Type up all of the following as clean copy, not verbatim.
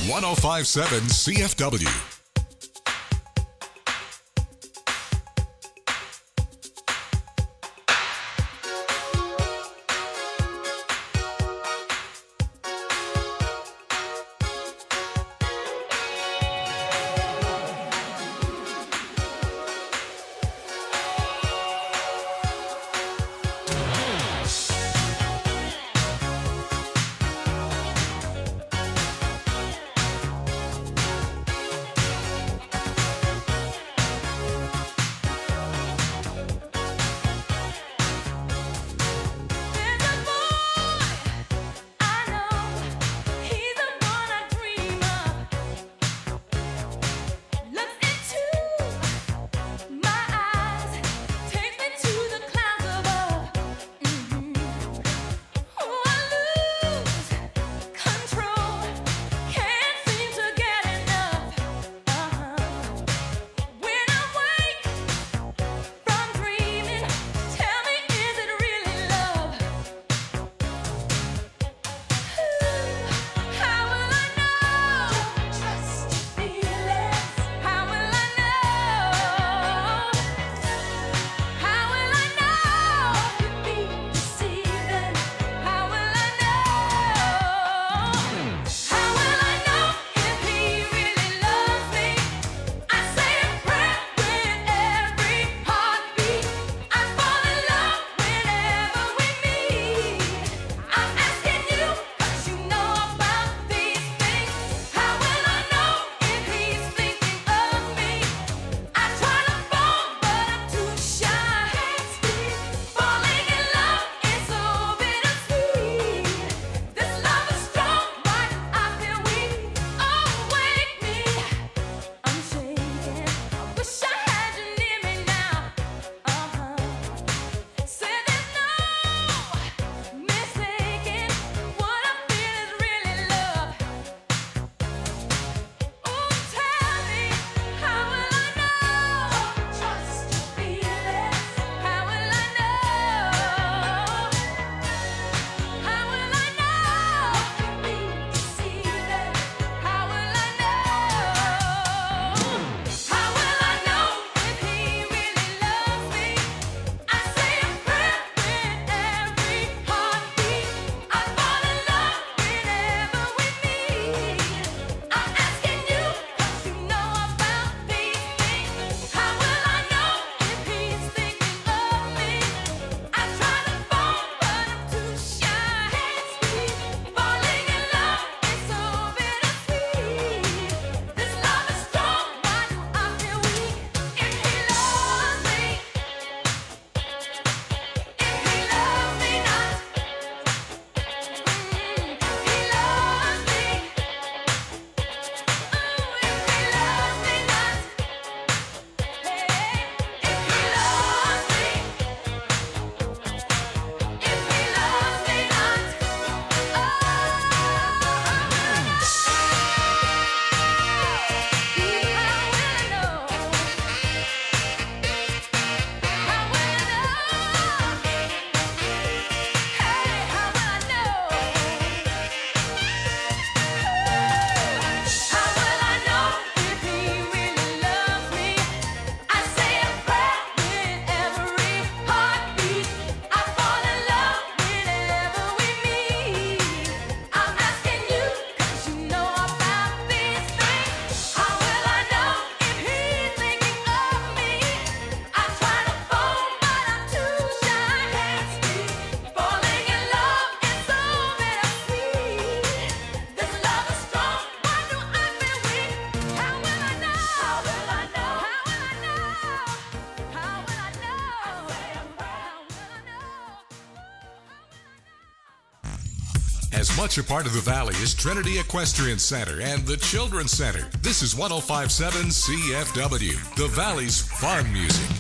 1057 CFW. As much a part of the Valley as Trinity Equestrian Center and the Children's Center, this is 1057 CFW, the Valley's fun music.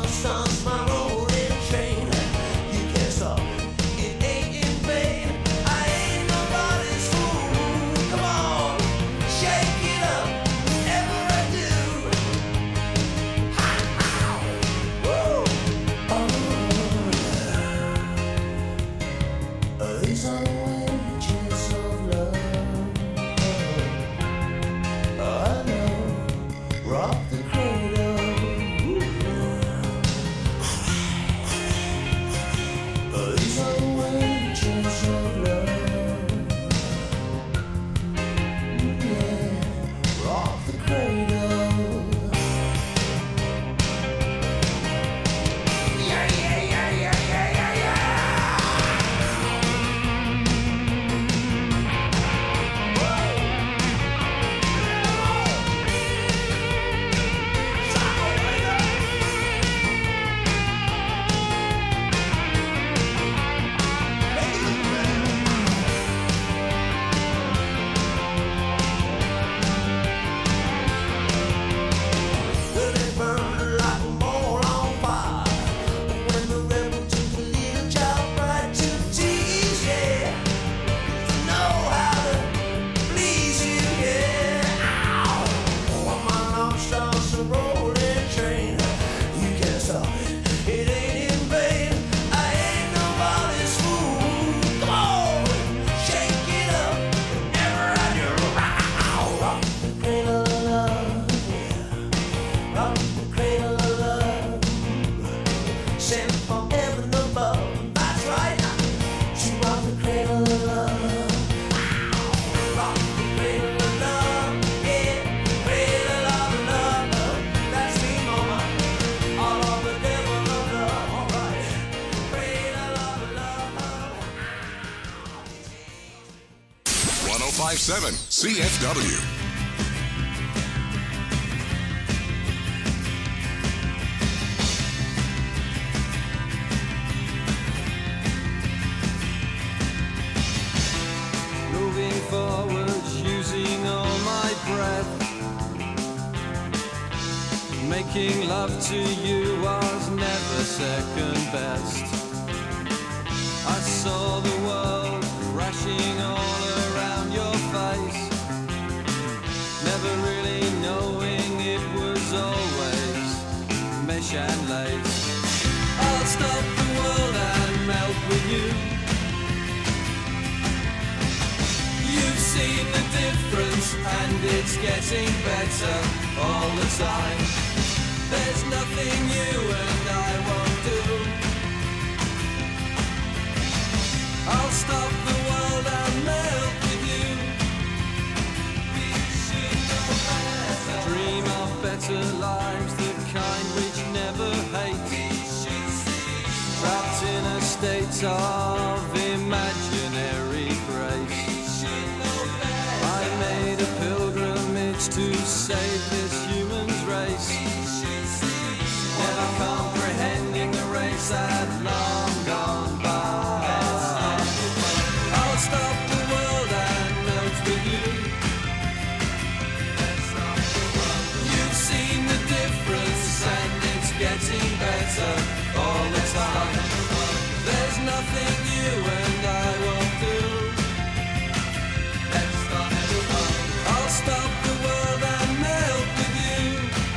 1057 CFW. Moving forwards, using all my breath. Making love to you was never second best. I saw the world crashing all around your face, never really knowing it was always mesh and lace. I'll stop the world and melt with you. You've seen the difference and it's getting better all the time. There's nothing you and I won't do. I'll stop the world and melt with you. We should know better. Dream of better lives, the kind which never hate. We should see. Trapped in a state of imaginary grace. We should know better. I made a pilgrimage to save this human's race. We should see. Never comprehending the race had long gone by. Stop the world and melt with you. You've seen the difference and it's getting better all the time. There's nothing you and I won't do. I'll stop the world and melt with you.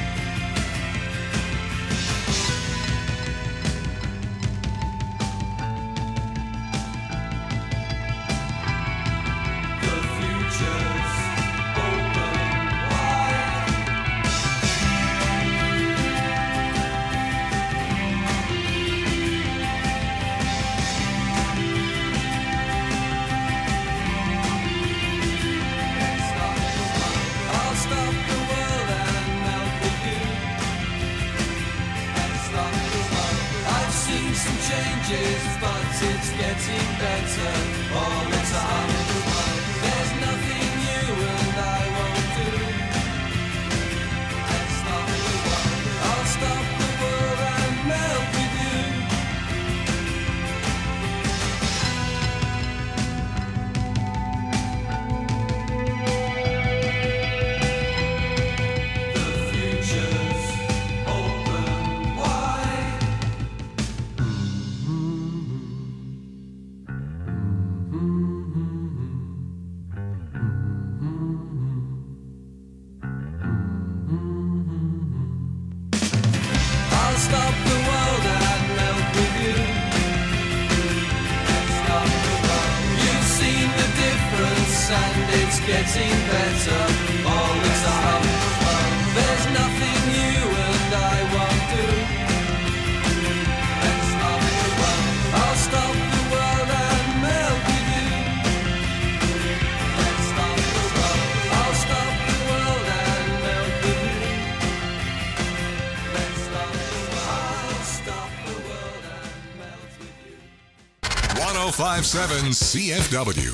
But it's getting better all the time. There's nothing you and I won't do. I'll stop the world and melt with you. The future's open wide. getting better all the time. There's nothing you and I won't do. Let's stop the world. I'll stop the world and melt with you. Let's stop the world. I'll stop the world and melt with you. Let's stop the world. I'll stop the world and melt with you. 1057 CFW.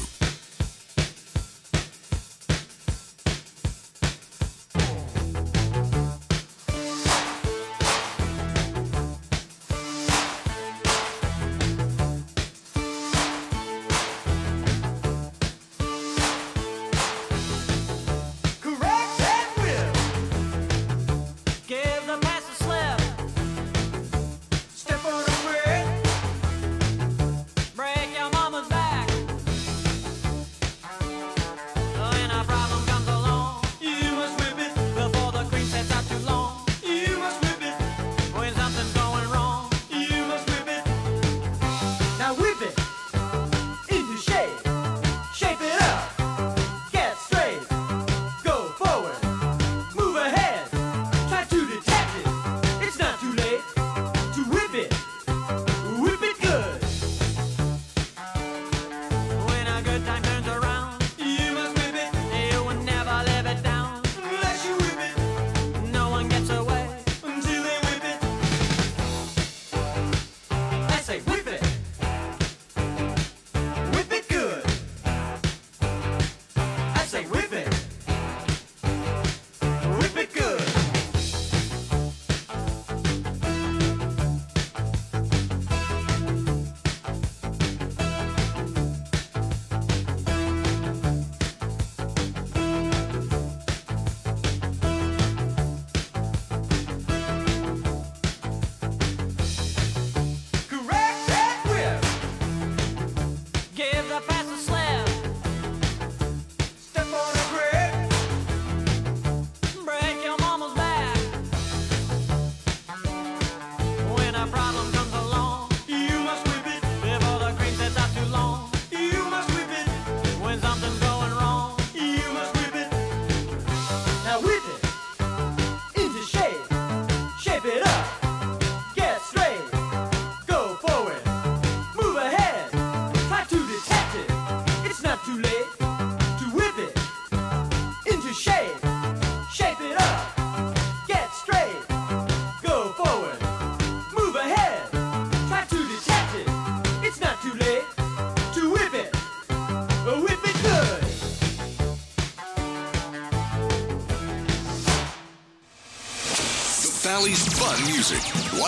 Valley's fun music.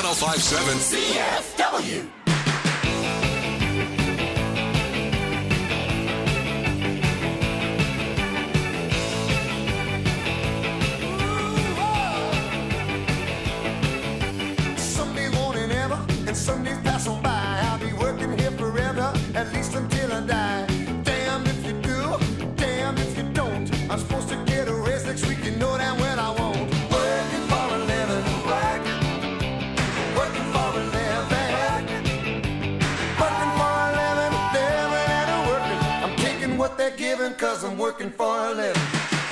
1057 CFW. Someday won't it ever, and somedays pass on by. I'll be working here forever, at least until I die. Damn if you do, damn if you don't. I'm supposed to get a raise next week, you know damn well I won't. Working for a living, working for a living, working for a living, living and a working. I'm taking what they're giving, cause I'm working for a living.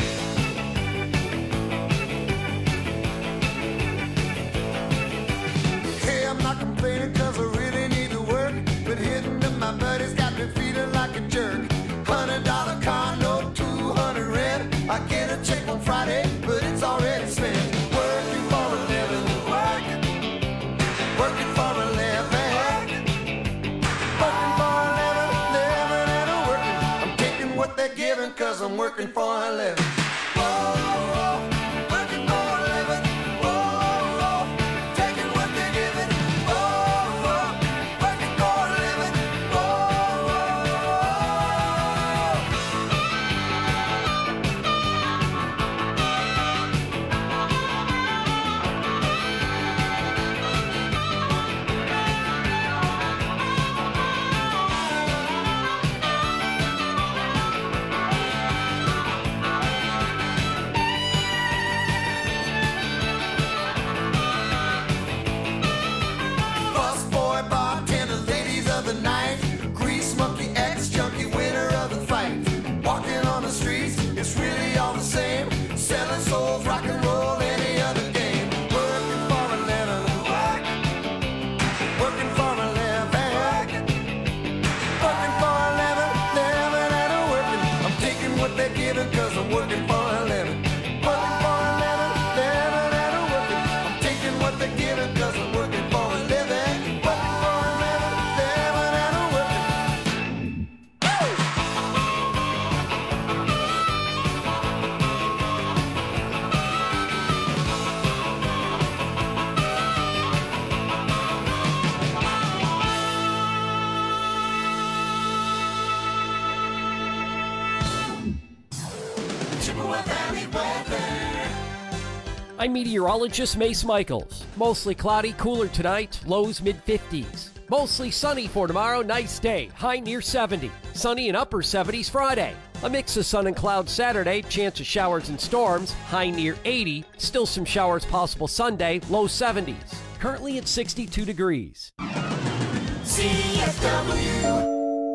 I'm not complaining cause I really need to work, but hitting up my buddies got me feeling like a jerk. $100 car note, 200 rent. I get a check on Friday, but it's already spent. Working for a living, working for a living, working for a living, living and a working. I'm taking what they're giving cause I'm working for a living. I'm meteorologist Mace Michaels. Mostly cloudy, cooler tonight, lows mid-50s. Mostly sunny for tomorrow, nice day, high near 70. Sunny and upper 70s Friday. A mix of sun and clouds Saturday, chance of showers and storms, high near 80. Still some showers possible Sunday, low 70s. Currently at 62 degrees. CFW.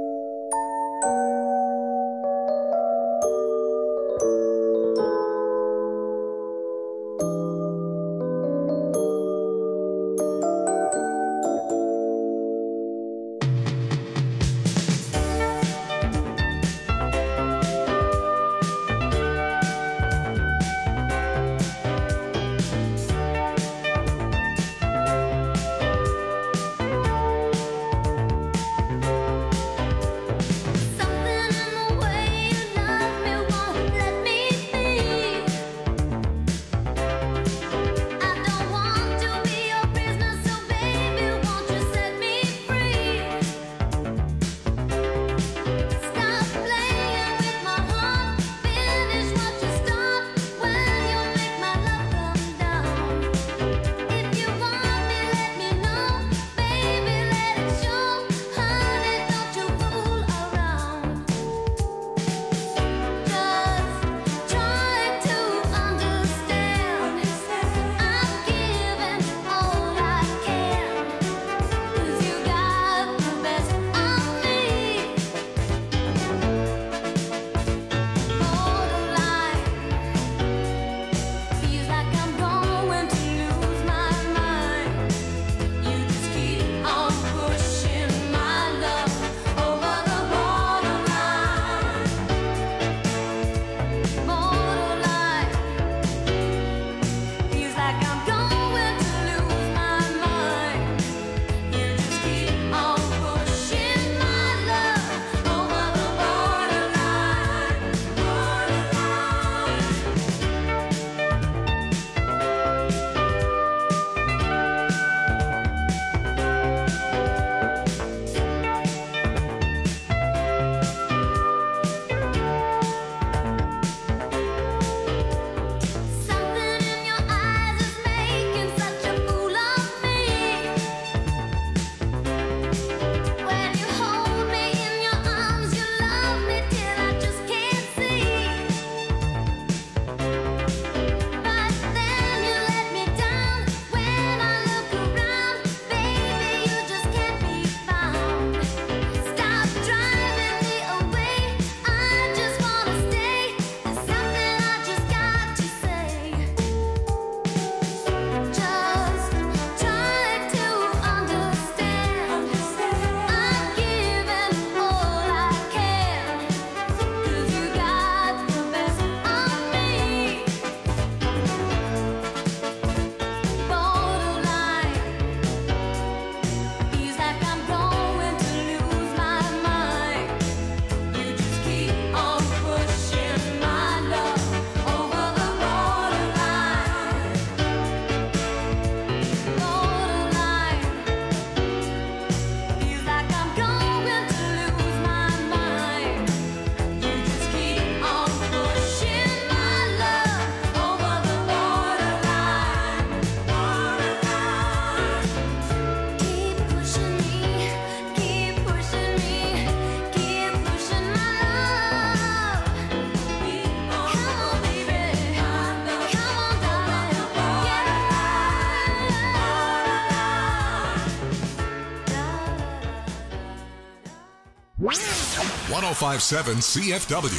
.1057 CFW.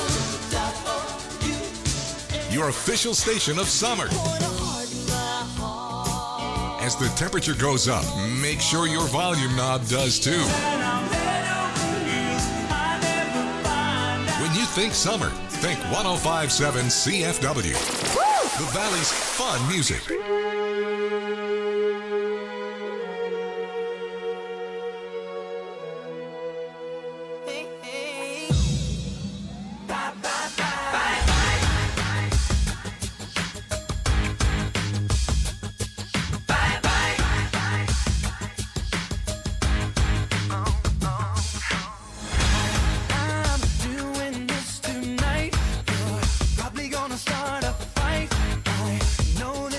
Your official station of summer. As the temperature goes up, make sure your volume knob does too. When you think summer, think 1057 CFW. The Valley's fun music. Start a fight. I know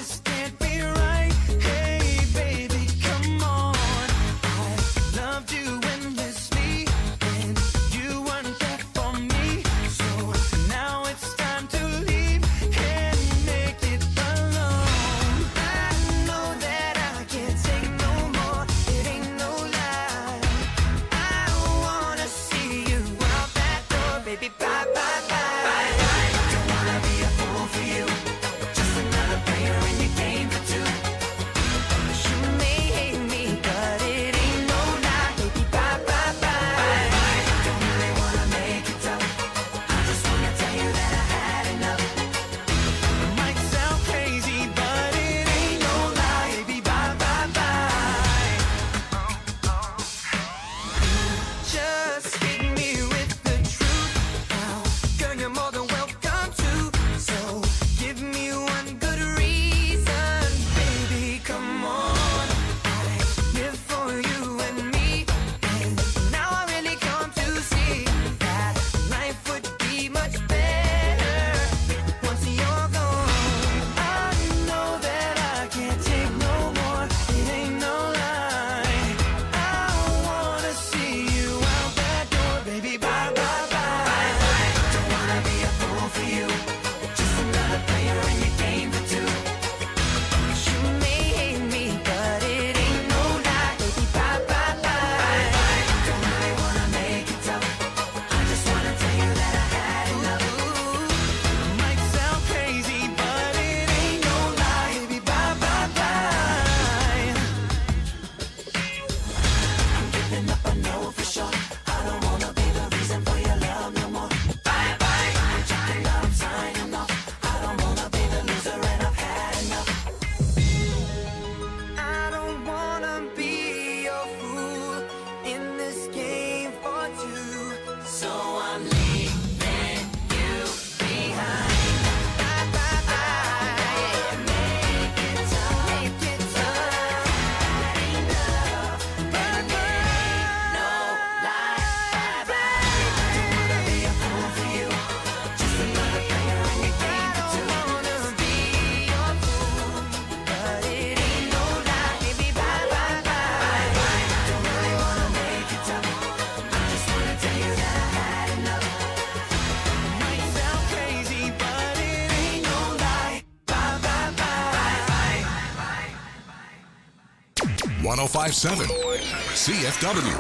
1057 CFW.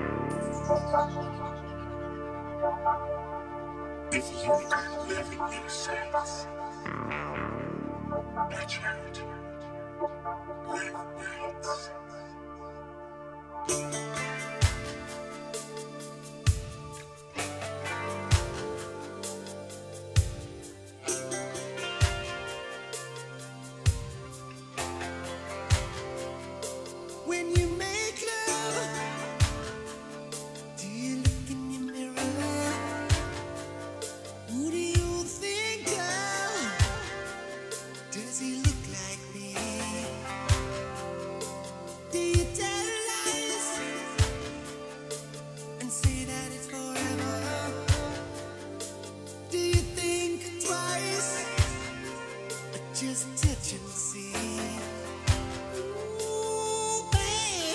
If you could live in your sense, watch out, black nights. When you make love, do you look in your mirror? Who do you think of? Does he look like me? Do you tell lies and say that it's forever? Do you think twice or just touch and see? Ooh, babe.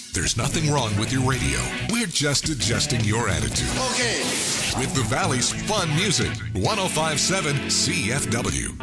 There's nothing wrong with your radio. We're just adjusting your attitude. Okay. With the Valley's fun music, 1057 CFW.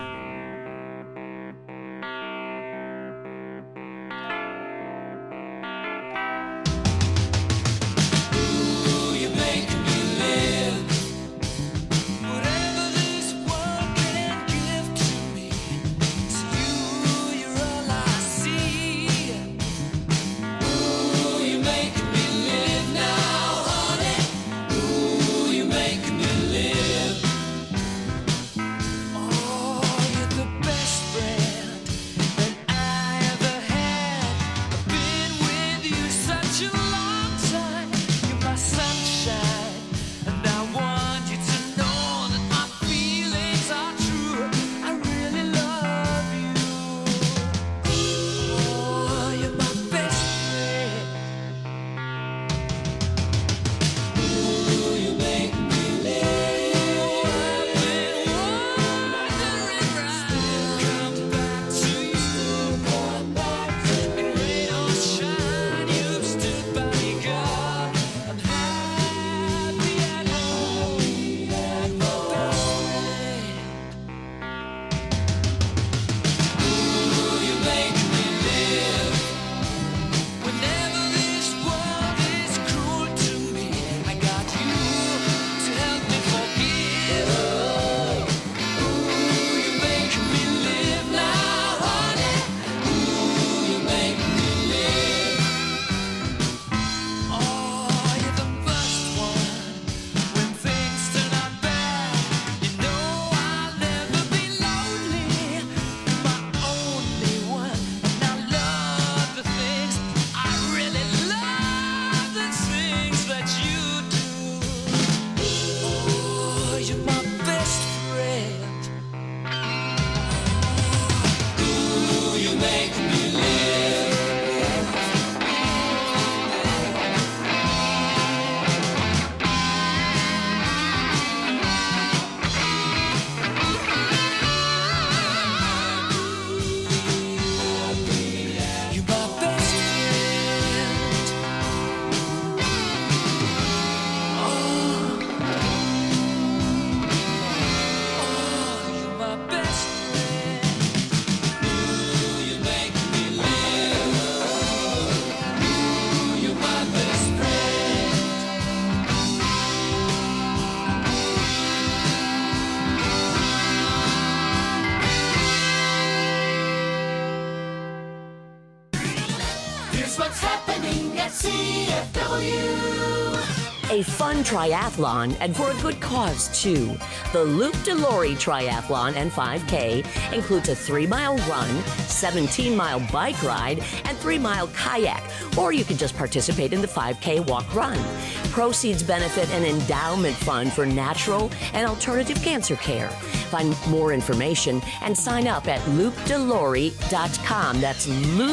A fun triathlon, and for a good cause, too. The Loop de Lori Triathlon and 5K includes a 3-mile run, 17-mile bike ride, and 3-mile kayak, or you can just participate in the 5K walk-run. Proceeds benefit an endowment fund for natural and alternative cancer care. Find more information and sign up at loopdelori.com. That's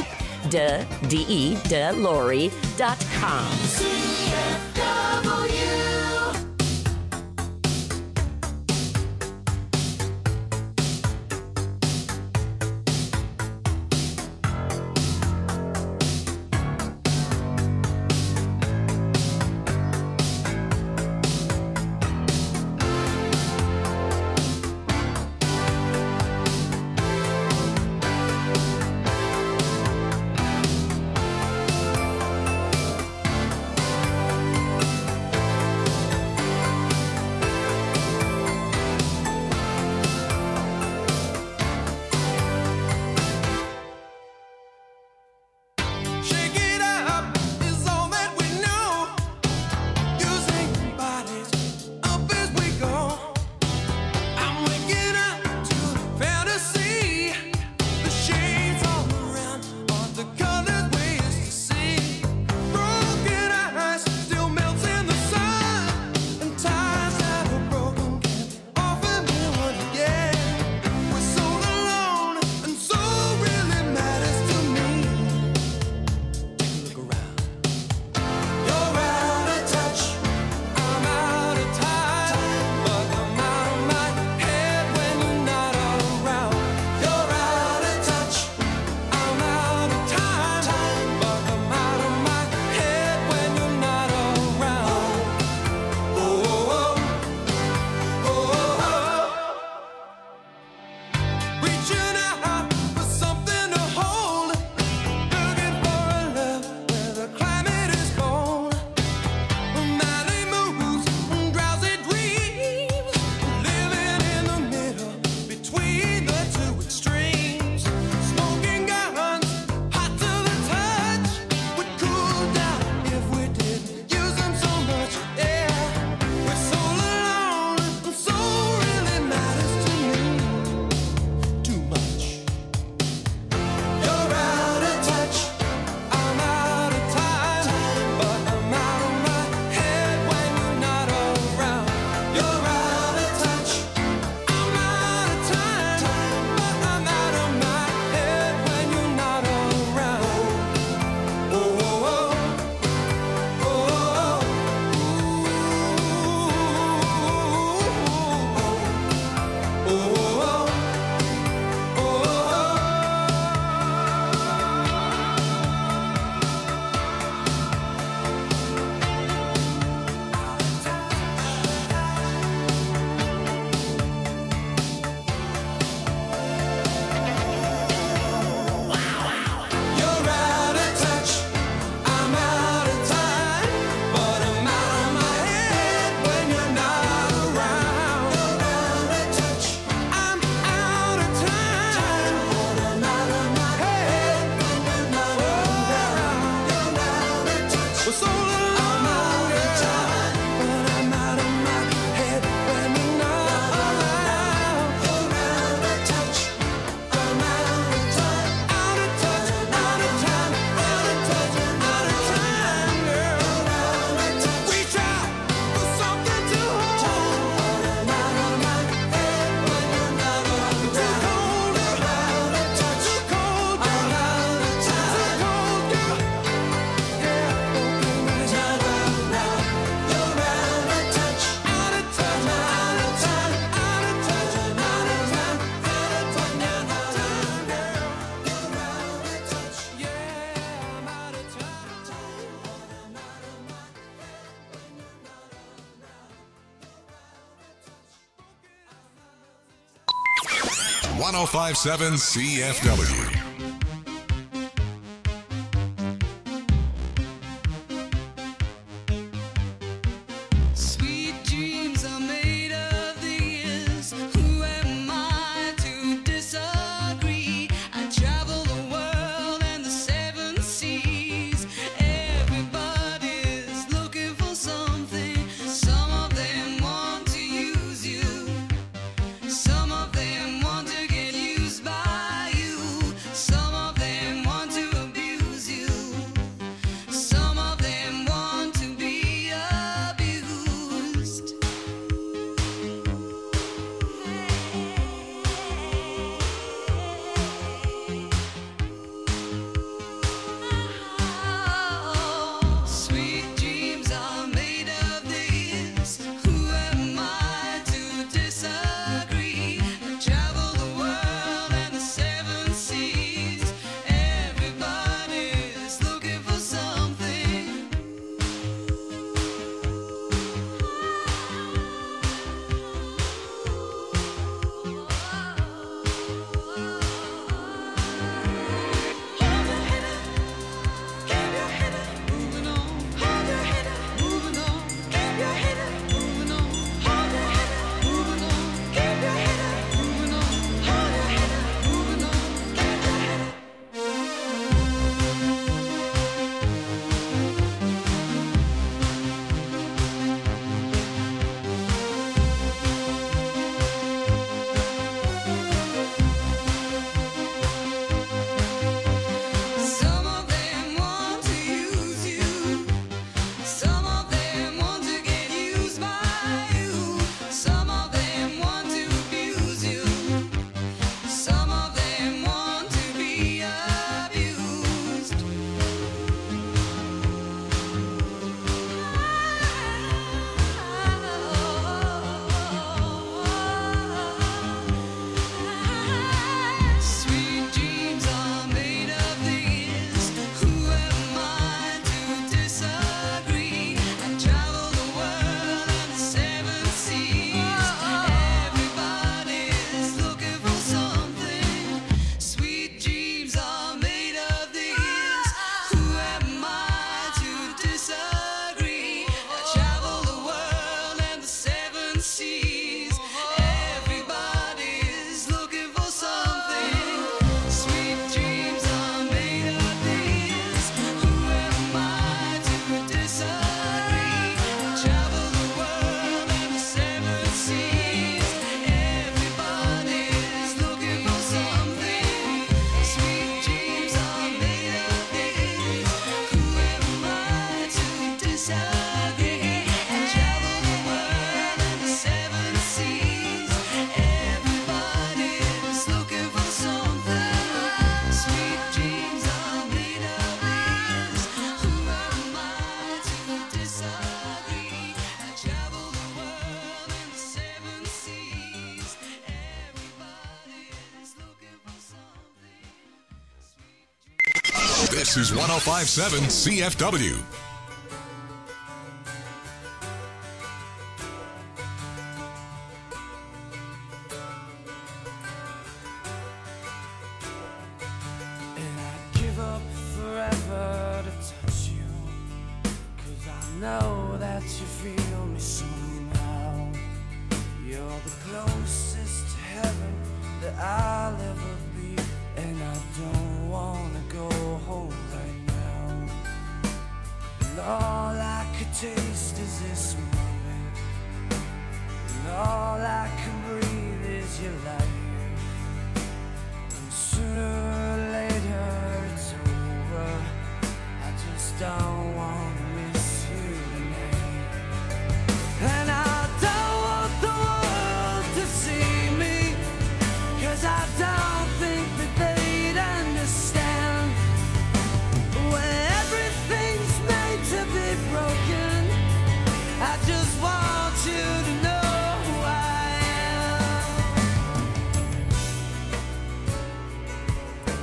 loopdelori.com. 1057 CFW. Sweet dreams are made of these. Who am I to disagree? I travel the world and the seven seas. Everybody's looking for something. Some of them want to use you. Some of them want to get used by you. Some of them want to abuse you. Some of them want to be abused. Sweet dreams are made of this. Who am I to disagree? I travel the world and the seven seas. Everybody's looking for something. Hold your head up, keep your head up, moving on. Hold your head up, moving on. Keep your head up, moving on. Hold your head up, moving on. Keep your head up, moving on. Hold your head up, moving on. Keep your head up. Some of them want to use you. Some of them want to get used by you. Some of them want to abuse you. Some of them want to be abused. Sweet dreams are made of these. Who am I to disagree? I travel the world and the seven seas. Everybody's looking for something. Sweet dreams are made of these. Who am I to disagree? I travel the world and the seven seas. Everybody's looking for something. Sweet dreams are made of these. Who am I to disagree? I travel the world and the seven seas. Everybody's looking for something. Sweet dreams are made of these. Who am I to disagree? I travel the world and the seven seas. Everybody's looking for something. Sweet dreams are made of these. Who am I to disagree? I travel the world and the seven seas. Everybody's looking for something. This is 1057 CFW. And I'd give up forever to touch you, 'cause I know that you feel me somehow. You're the closest to heaven that I'll ever be, and I don't wanna go home right now. And all I could taste is this moment, and all I can breathe is your life. And sooner or later it's over. I just don't want to miss you tonight. And I don't want the world to see me, 'cause I don't think that they'd understand. When everything's made to be broken, I just want you to know who I am.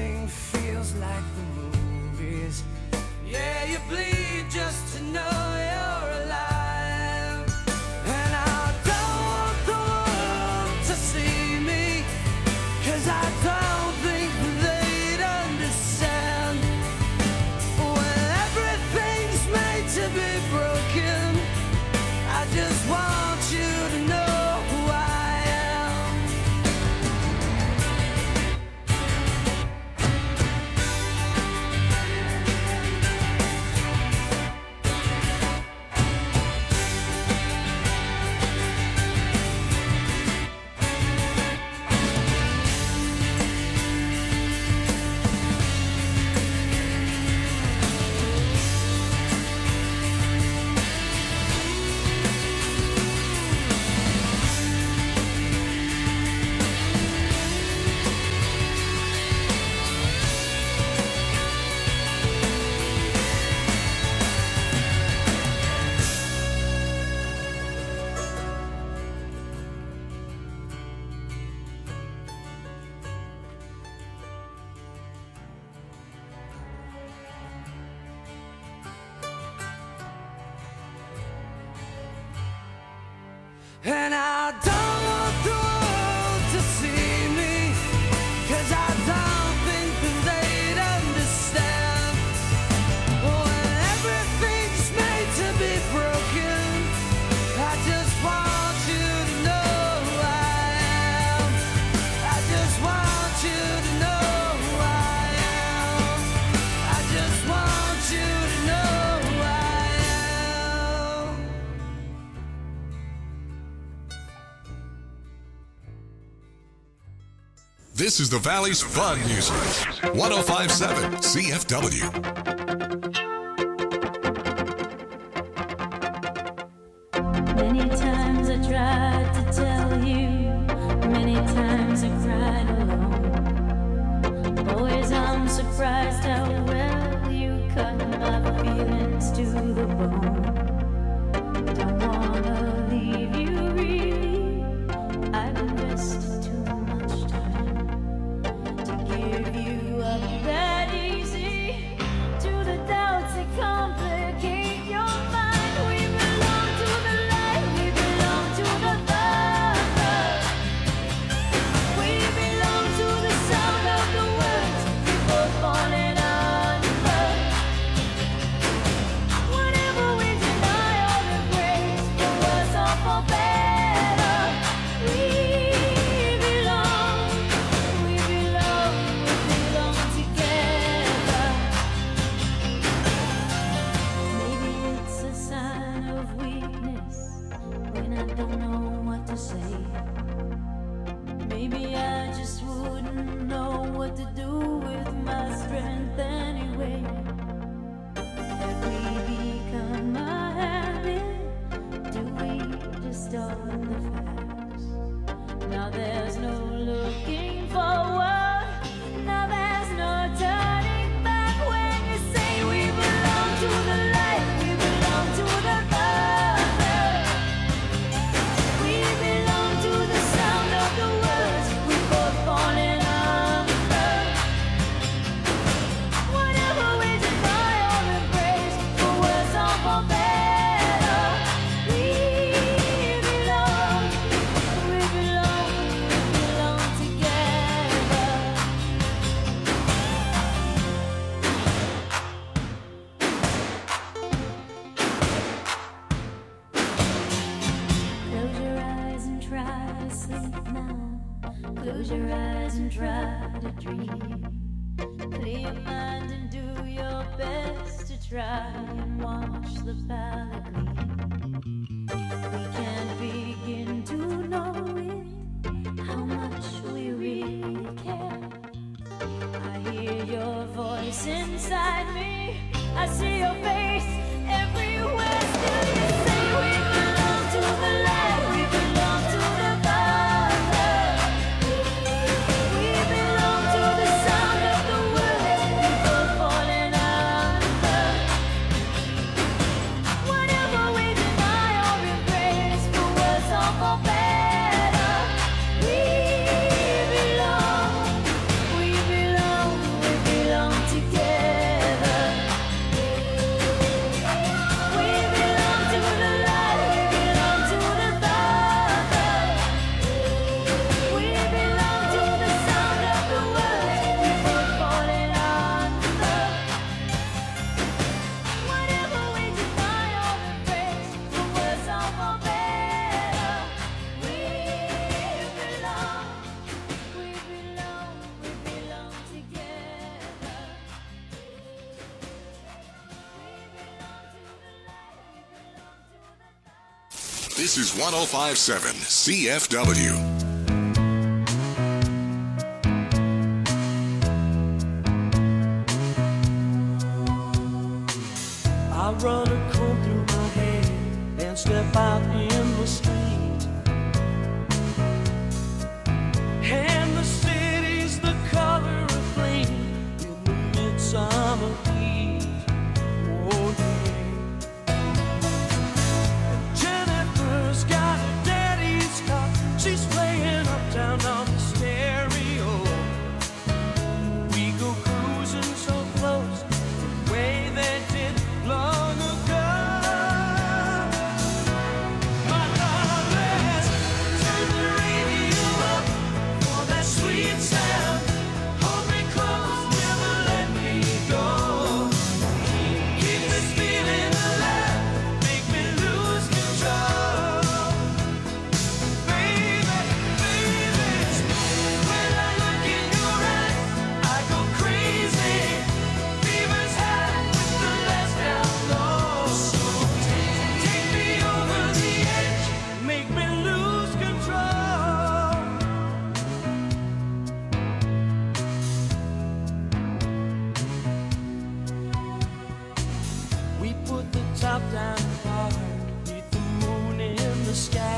everything feels like the movies. Yeah, you bleed just to know you're alive. And I don't want the world to see me, 'cause I don't think they'd understand. When everything's made to be broken, I just want you to know who I am. And I don't want the world to see me, 'cause I don't think that they'd understand. When everything's made to be broken, I just want you to know who I am. I just want you to know who I am. I just want you to know who I am. This is the Valley's fun music. 1057 CFW. Many times I tried to tell you, many times I cried alone. Always I'm surprised how well you cut my feelings to the bone. Don't wanna leave you really, I've invested too much time to give you up that easy to the doubts that complicate your mind. We belong to the light, we belong to the thunder. We belong to the sound of the words before falling under. Whatever we deny or embrace, for worse or for better, we belong together. Maybe it's a sign of weakness when I don't know what to say. Maybe I just wouldn't know what to do with my strength anyway. Have we become a habit? Do we distort the facts? Now there's no looking forward. Now there's no turning back when you say we belong to the light, we belong to the thunder. We belong to the sound of the words we both falling under. Whatever we deny or embrace, for worse or for better, we belong together. Close your eyes and try to sleep now. Close your eyes and try to dream. Clear your mind and do your best to try and watch the palette gleam. We can't begin to know it, how much we really care. I hear your voice inside me, I see your face everywhere. Still you say we belong to the light, we belong to the thunder. We belong to the sound of the words before falling under. Whatever we deny or embrace, for worse or for better, we belong This is 105.7 CFW. I run a comb through my hair and step out in the street. And the city's the color of flame in the midsummer heat. Oh yeah. And Jennifer's got her daddy's car. She's playing uptown on the stereo. We go cruising so close, the way they did long ago. My darling, turn the radio up for that sweet sound. Hold me close, never let me go. Keep this feeling alive, make me lose control. Baby, baby, when I look in your eyes, I go crazy. Fever's high with the lights down low. So take me over the edge, make me lose control. We put the top down hard, beneath the moon in the sky.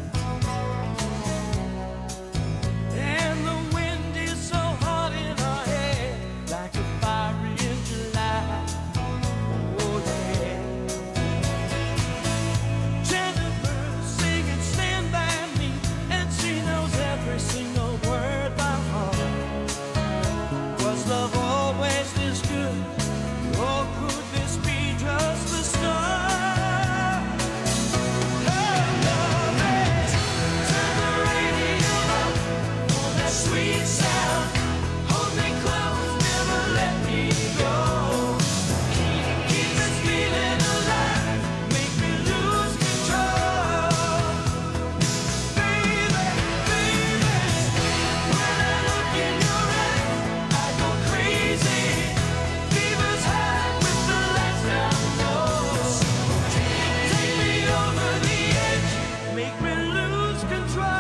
And the wind is so hot in our hair, like a fire in July. Oh yeah. Jennifer's singing "Stand By Me," and she knows every single word by heart. Was love always this good, or could this be just the start? Oh, love, turn the radio up for that sweet sound. Hold me close, never let me go. Keep this feeling alive, make me lose control. Baby, baby, when I look in your eyes, I go crazy. Fever's high with the lights down low. So take me over the edge, make me lose control.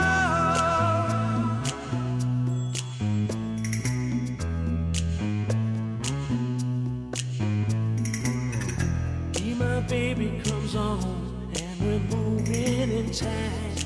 Be my baby comes on, and we're moving in time.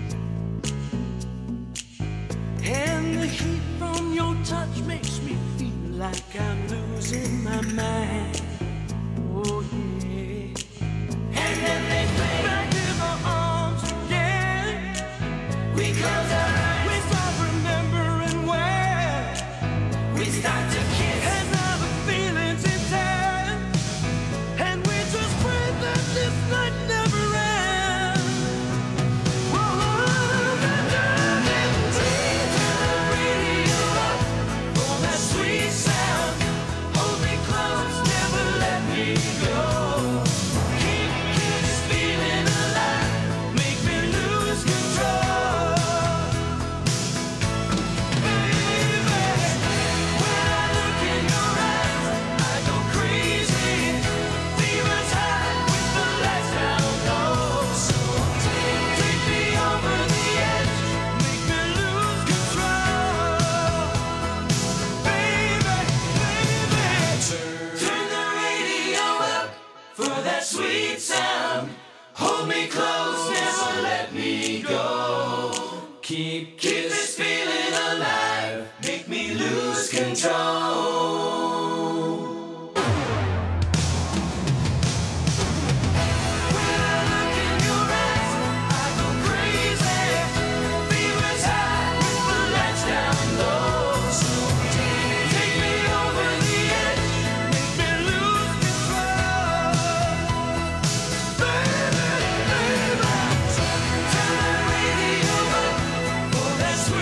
And the heat from your touch makes me feel like I'm losing my mind. Oh yeah. And then they play back in my arms again. We close our eyes, we start remembering where we start to kiss. And now the feeling's intense, and we just pray that this night never ends. Whoa, turn the radio up for that sweet sound. Hold me close, never let me go. Keep this feeling alive, make me lose control. Baby, when I look in your eyes, I go crazy. Fever's high with the lights down low. So take me over the edge, make me lose control. Baby, turn the radio up for that sweet sound. Hold me close, never let me go. Keep this feeling alive, make me lose control. When I look in your eyes, I go crazy. Fever's high with the lights down low. So take me over the edge, make me lose control. Baby, baby, turn the radio up for that sweet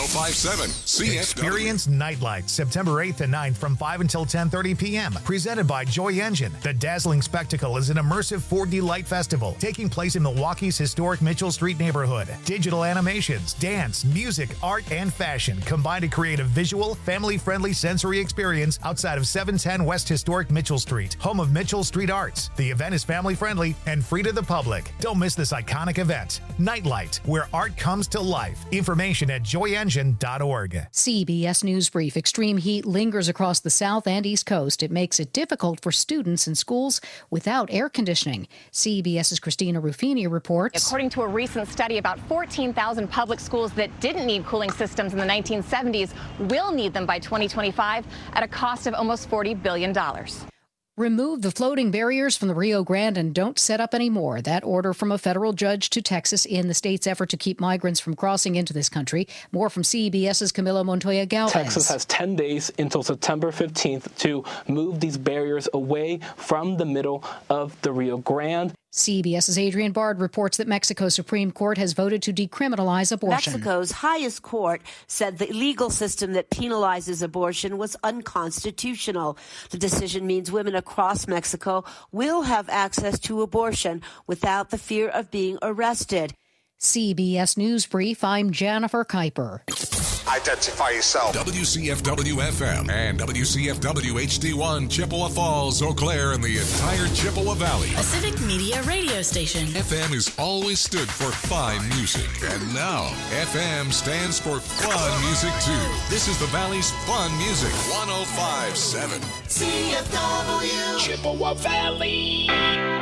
1057 CFW. Experience Nightlight, September 8th and 9th from 5 until 10:30 p.m. Presented by Joy Engine. The dazzling spectacle is an immersive 4D light festival taking place in Milwaukee's historic Mitchell Street neighborhood. Digital animations, dance, music, art, and fashion combine to create a visual, family-friendly sensory experience outside of 710 West Historic Mitchell Street, home of Mitchell Street Arts. The event is family-friendly and free to the public. Don't miss this iconic event. Nightlight, where art comes to life. Information at joyengine.org. CBS News Brief. Extreme heat lingers across the South and East Coast. It makes it difficult for students in schools without air conditioning. CBS's Christina Ruffini reports. According to a recent study, about 14,000 public schools that didn't need cooling systems in the 1970s will need them by 2025 at a cost of almost $40 billion. Remove the floating barriers from the Rio Grande and don't set up any more. That order from a federal judge to Texas in the state's effort to keep migrants from crossing into this country. More from CBS's Camilo Montoya Galvez. Texas has 10 days until September 15th to move these barriers away from the middle of the Rio Grande. CBS's Adrian Bard reports that Mexico's Supreme Court has voted to decriminalize abortion. Mexico's highest court said the legal system that penalizes abortion was unconstitutional. The decision means women across Mexico will have access to abortion without the fear of being arrested. CBS News Brief, I'm Jennifer Kuiper. Identify yourself. WCFW-FM and WCFW-HD1, Chippewa Falls, Eau Claire, and the entire Chippewa Valley. A civic media radio station. FM has always stood for fine music. And now, FM stands for fun music, too. This is the Valley's fun music. 105.7 CFW. Chippewa Valley.